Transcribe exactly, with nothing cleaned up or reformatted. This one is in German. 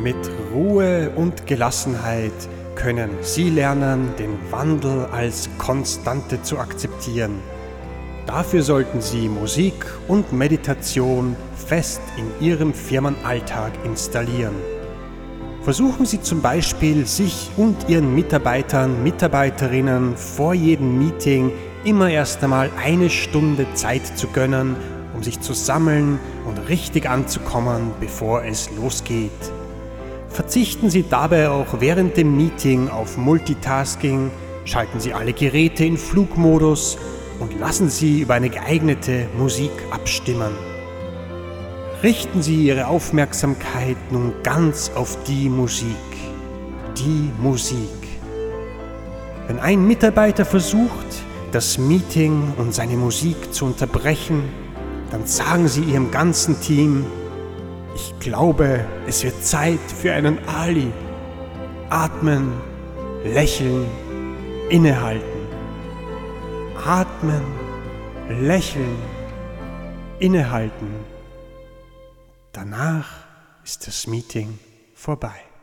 Mit Ruhe und Gelassenheit können Sie lernen, den Wandel als Konstante zu akzeptieren. Dafür sollten Sie Musik und Meditation fest in Ihrem Firmenalltag installieren. Versuchen Sie zum Beispiel, sich und Ihren Mitarbeitern, Mitarbeiterinnen vor jedem Meeting immer erst einmal eine Stunde Zeit zu gönnen, um sich zu sammeln und richtig anzukommen, bevor es losgeht. Verzichten Sie dabei auch während dem Meeting auf Multitasking, schalten Sie alle Geräte in Flugmodus und lassen Sie über eine geeignete Musik abstimmen. Richten Sie Ihre Aufmerksamkeit nun ganz auf die Musik. Die Musik. Wenn ein Mitarbeiter versucht, das Meeting und seine Musik zu unterbrechen, dann sagen Sie Ihrem ganzen Team: Ich glaube, es wird Zeit für einen Ali. Atmen, lächeln, innehalten. Atmen, lächeln, innehalten. Danach ist das Meeting vorbei.